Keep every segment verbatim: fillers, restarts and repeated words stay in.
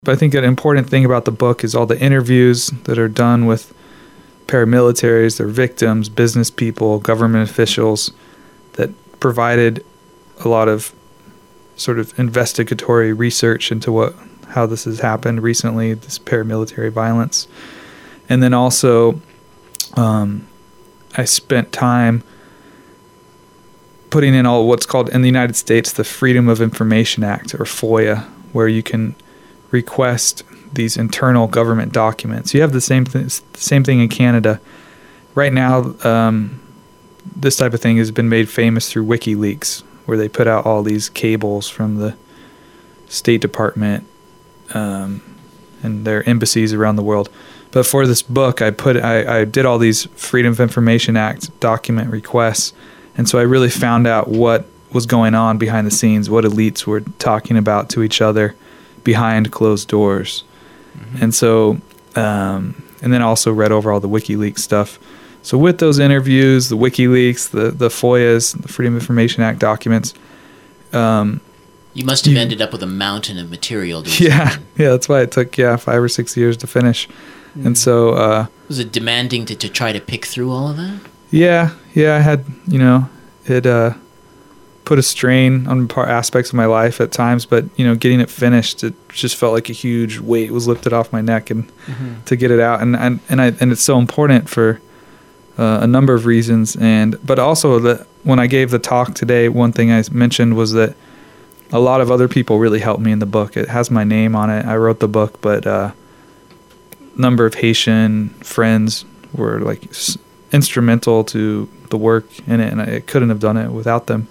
But I think an important thing about the book is all the interviews that are done with paramilitaries, their victims, business people, government officials that provided a lot of sort of investigatory research into what how this has happened recently, this paramilitary violence. And then also um, I spent time putting in all what's called in the United States the Freedom of Information Act, or FOIA, where you can request these internal government documents. You have the same th- same thing in Canada. Right now, um, this type of thing has been made famous through WikiLeaks, where they put out all these cables from the State Department um, and their embassies around the world. But for this book, I put I, I did all these Freedom of Information Act document requests, and so I really found out what was going on behind the scenes, what elites were talking about to each other behind closed doors. Mm-hmm. And so, um, and then also read over all the WikiLeaks stuff. So with those interviews, the WikiLeaks, the, the FOIAs, the Freedom of Information Act documents. Um, you must have you, ended up with a mountain of material. Yeah, yeah, that's why it took, yeah, five or six years to finish. Mm. And so... Uh, was it demanding to, to try to pick through all of that? Yeah, yeah, I had, you know, it... Uh, put a strain on part aspects of my life at times, but you know, getting it finished, it just felt like a huge weight was lifted off my neck, and mm-hmm. to get it out, and and and, I, and it's so important for uh, a number of reasons, and but also that when I gave the talk today, one thing I mentioned was that a lot of other people really helped me in the book. It has my name on it. I wrote the book, but a uh, number of Haitian friends were like s- instrumental to the work in it, and I couldn't have done it without them.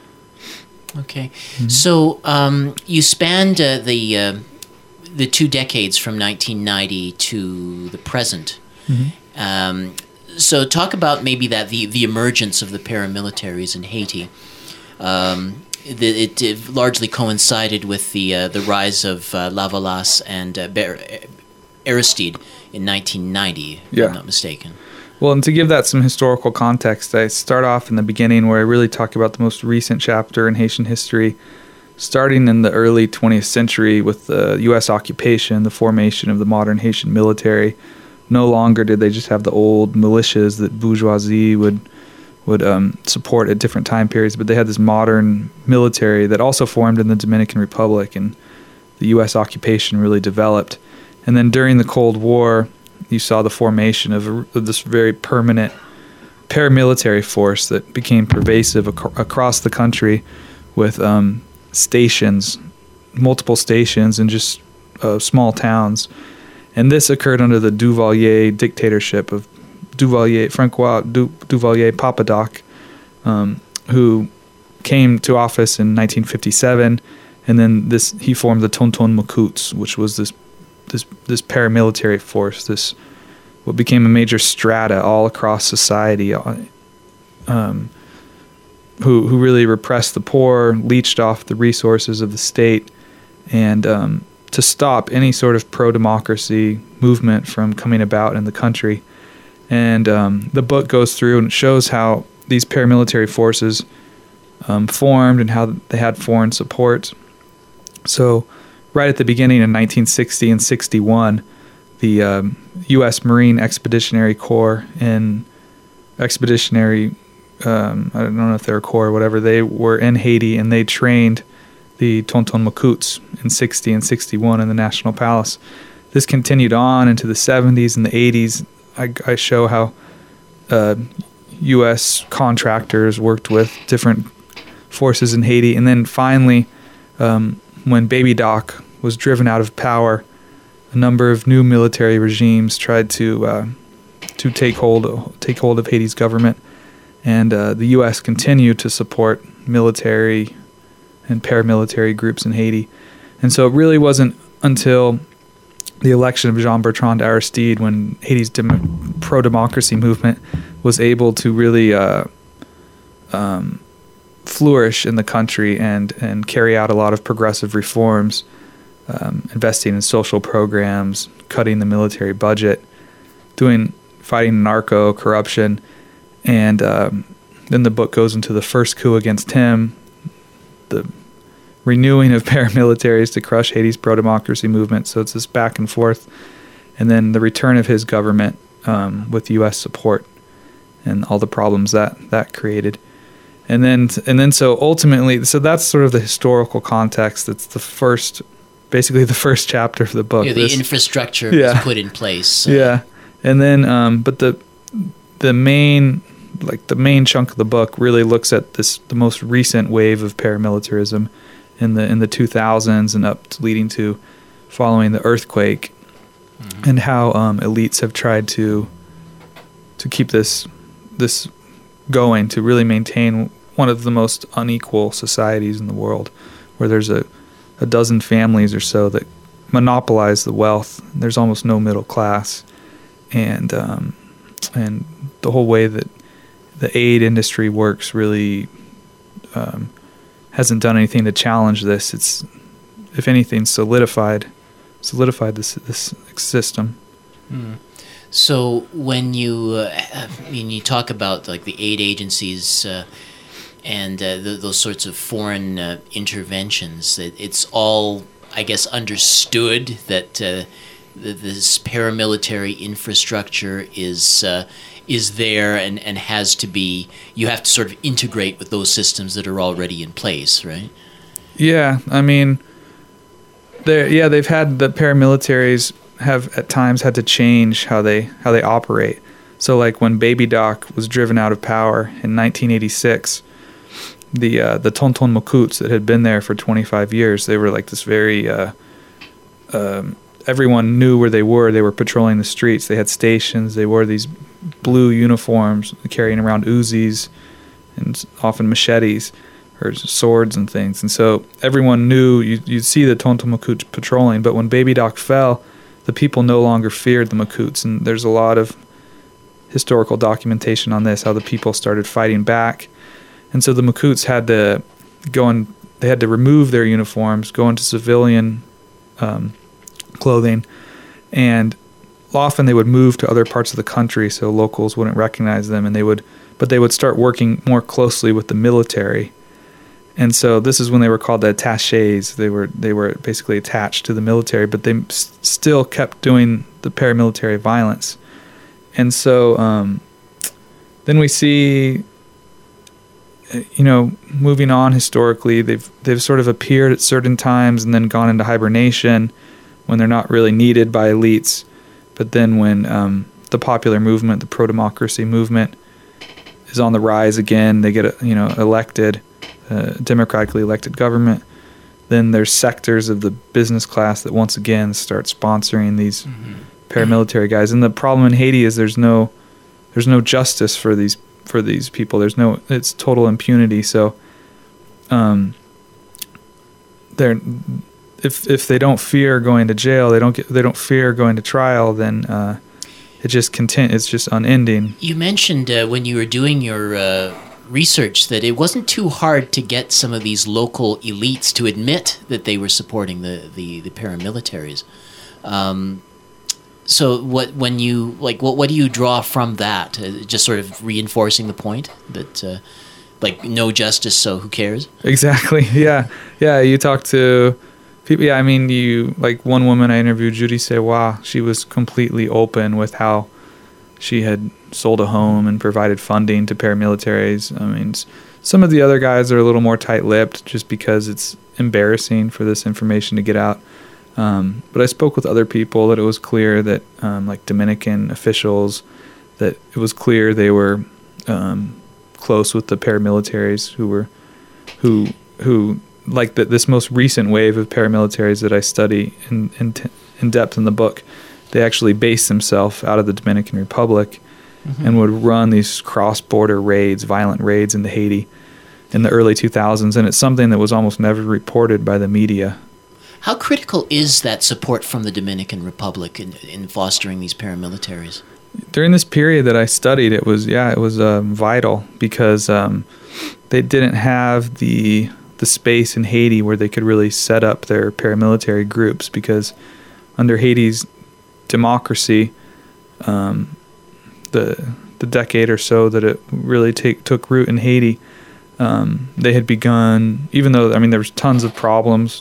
Okay, mm-hmm. so um, you spanned uh, the uh, the two decades from nineteen ninety to the present. Mm-hmm. Um, so talk about maybe that the, the emergence of the paramilitaries in Haiti. Um, the, it, it largely coincided with the uh, the rise of uh, Lavalas and uh, Ber- Aristide in nineteen ninety, if yeah. I'm not mistaken. Well, and to give that some historical context, I start off in the beginning where I really talk about the most recent chapter in Haitian history, starting in the early twentieth century with the U S occupation, the formation of the modern Haitian military. No longer did they just have the old militias that bourgeoisie would would um, support at different time periods, but they had this modern military that also formed in the Dominican Republic, and the U S occupation really developed. And then during the Cold War, you saw the formation of, a, of this very permanent paramilitary force that became pervasive ac- across the country with um, stations, multiple stations in just uh, small towns. And this occurred under the Duvalier dictatorship of Duvalier, Francois du, Duvalier Papadoc, um, who came to office in nineteen fifty-seven, and then this he formed the Tonton Macoutes, which was this this this paramilitary force, this what became a major strata all across society, um, who who really repressed the poor, leached off the resources of the state, and um, to stop any sort of pro-democracy movement from coming about in the country. And um, the book goes through and shows how these paramilitary forces um, formed and how they had foreign support. So right at the beginning in nineteen sixty and sixty-one, the um, U S Marine Expeditionary Corps and Expeditionary, um, I don't know if they're a corps or whatever, they were in Haiti, and they trained the Tonton Macoutes in sixty and sixty-one in the National Palace. This continued on into the seventies and the eighties. I, I show how uh, U S contractors worked with different forces in Haiti, and then finally, um, when Baby Doc was driven out of power, a number of new military regimes tried to uh, to take hold take hold of Haiti's government, and uh, the U S continued to support military and paramilitary groups in Haiti. And so it really wasn't until the election of Jean-Bertrand Aristide when Haiti's dem- pro-democracy movement was able to really uh, um, flourish in the country and, and carry out a lot of progressive reforms, um, investing in social programs, cutting the military budget, doing fighting narco corruption, and um, then the book goes into the first coup against him, the renewing of paramilitaries to crush Haiti's pro-democracy movement. So it's this back and forth. And then the return of his government um, with U S support and all the problems that that created. And then, and then so ultimately, so that's sort of the historical context. That's the first, basically the first chapter of the book. Yeah, the this, infrastructure yeah. was put in place. So. Yeah. And then, um, but the the main, like the main chunk of the book really looks at this, the most recent wave of paramilitarism in the in the two thousands and up to leading to following the earthquake, mm-hmm. and how um, elites have tried to to keep this this going, to really maintain one of the most unequal societies in the world, where there's a, a dozen families or so that monopolize the wealth. There's almost no middle class, and um, and the whole way that the aid industry works really um, hasn't done anything to challenge this. It's, if anything, solidified solidified this this system. Mm. So when you uh, I mean, you talk about like the aid agencies uh, and uh, th- those sorts of foreign uh, interventions, it, it's all, I guess, understood that uh, th- this paramilitary infrastructure is uh, is there and, and has to be, you have to sort of integrate with those systems that are already in place, right? Yeah, I mean, they yeah they've had the paramilitaries have at times had to change how they how they operate. So like when Baby Doc was driven out of power in nineteen eighty-six, the uh, the Tonton Macoutes that had been there for twenty-five years, they were like this very uh, um, everyone knew where they were. They were patrolling the streets. They had stations. They wore these blue uniforms, carrying around Uzis and often machetes or swords and things. And so everyone knew, you, you'd see the Tonton Macoutes patrolling. But when Baby Doc fell, the people no longer feared the Macoutes, and there's a lot of historical documentation on this, how the people started fighting back. And so the Macoutes had to go and they had to remove their uniforms, go into civilian um, clothing, and often they would move to other parts of the country so locals wouldn't recognize them, and they would, but they would start working more closely with the military. And so this is when they were called the attachés. They were they were basically attached to the military, but they s- still kept doing the paramilitary violence. And so um, then we see, you know, moving on historically, they've they've sort of appeared at certain times and then gone into hibernation when they're not really needed by elites. But then when um, the popular movement, the pro-democracy movement, is on the rise again, they get you know elected. Uh, democratically elected government, then there's sectors of the business class that once again start sponsoring these mm-hmm. paramilitary guys. And the problem in Haiti is there's no there's no justice for these for these people. There's no it's total impunity. So um they're if if they don't fear going to jail, they don't get they don't fear going to trial, then uh it just content it's just unending. You mentioned uh, when you were doing your uh research that it wasn't too hard to get some of these local elites to admit that they were supporting the, the, the paramilitaries. Um, so what when you like what what do you draw from that? Uh, just sort of reinforcing the point that uh, like no justice, so who cares? Exactly. Yeah. Yeah. You talk to people. Yeah. I mean, you like one woman I interviewed, Judy Sewa. She was completely open with how she had sold a home and provided funding to paramilitaries. I mean, some of the other guys are a little more tight-lipped just because it's embarrassing for this information to get out. Um, but I spoke with other people that it was clear that, um, like Dominican officials, that it was clear they were um, close with the paramilitaries who were, who, who like the, this most recent wave of paramilitaries that I study in, in, t- in depth in the book. They actually based themselves out of the Dominican Republic mm-hmm. and would run these cross-border raids, violent raids into Haiti in the early two thousands. And it's something that was almost never reported by the media. How critical is that support from the Dominican Republic in, in fostering these paramilitaries? During this period that I studied, it was, yeah, it was um, vital because um, they didn't have the the space in Haiti where they could really set up their paramilitary groups, because under Haiti's democracy, um, the the decade or so that it really take, took root in Haiti, Um, they had begun, even though, I mean, there was tons of problems,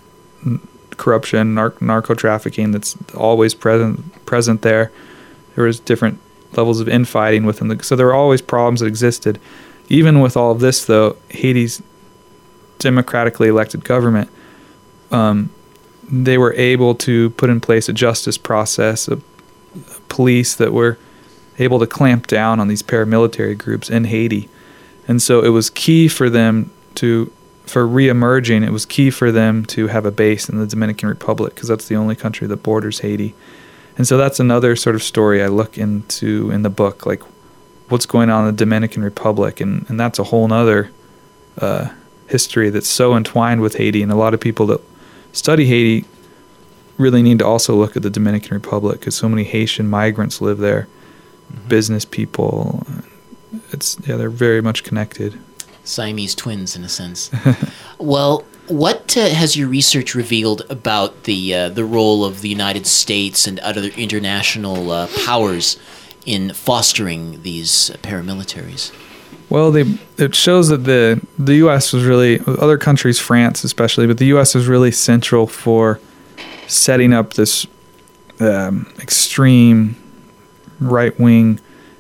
corruption, nar- narco trafficking that's always present present there. There was different levels of infighting within the, so there were always problems that existed. Even with all of this, though, Haiti's democratically elected government, um, they were able to put in place a justice process, a, a police that were able to clamp down on these paramilitary groups in Haiti. And so it was key for them to, for re-emerging, it was key for them to have a base in the Dominican Republic, because that's the only country that borders Haiti. And so that's another sort of story I look into in the book, like what's going on in the Dominican Republic. And, and that's a whole nother uh, history that's so entwined with Haiti. And a lot of people that study Haiti really need to also look at the Dominican Republic, because so many Haitian migrants live there, mm-hmm. business people. It's yeah, they're very much connected. Siamese twins, in a sense. Well, what uh, has your research revealed about the uh, the role of the United States and other international uh, powers in fostering these paramilitaries? Well, they, it shows that the the U S was really, other countries, France especially, but the U S was really central for setting up this um, extreme right-wing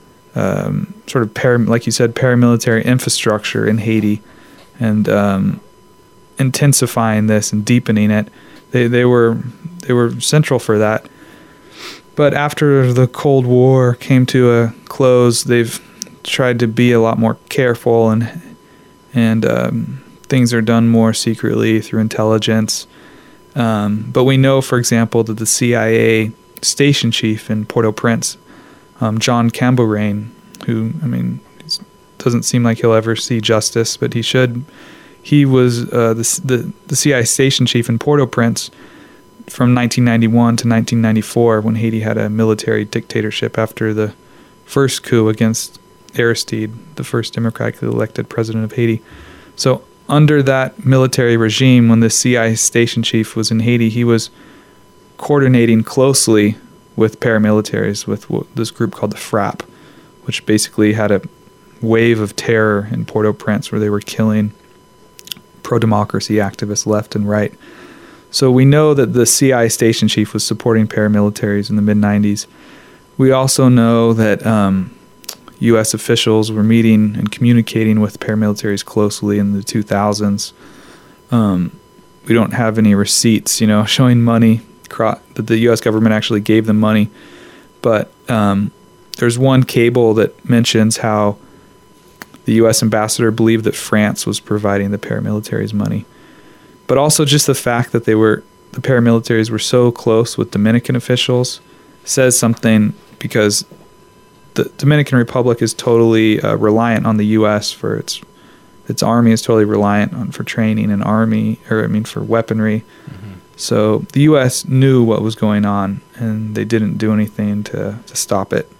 um, sort of, para, like you said, paramilitary infrastructure in Haiti, and um, intensifying this and deepening it. They they were they were central for that. But after the Cold War came to a close, they've tried to be a lot more careful, and and um, things are done more secretly through intelligence. Um, but we know, for example, that the C I A station chief in Port-au-Prince, um, John Cambourain, who, I mean, doesn't seem like he'll ever see justice, but he should. He was uh, the, the the C I A station chief in Port-au-Prince from nineteen ninety-one to nineteen ninety-four, when Haiti had a military dictatorship after the first coup against Aristide, the first democratically elected president of Haiti. So under that military regime, when the C I A station chief was in Haiti, he was coordinating closely with paramilitaries, with this group called the FRAP, which basically had a wave of terror in Port-au-Prince where they were killing pro-democracy activists left and right. So we know that the C I A station chief was supporting paramilitaries in the mid nineties. We also know that um, U S officials were meeting and communicating with paramilitaries closely in the two thousands. Um, we don't have any receipts, you know, showing money that the U S government actually gave them money. But um, there's one cable that mentions how the U S ambassador believed that France was providing the paramilitaries money. But also just the fact that they were, the paramilitaries were so close with Dominican officials says something, because the Dominican Republic is totally uh, reliant on the U S for its its army is totally reliant on for training and army, or I mean for weaponry. Mm-hmm. So the U S knew what was going on, and they didn't do anything to, to stop it.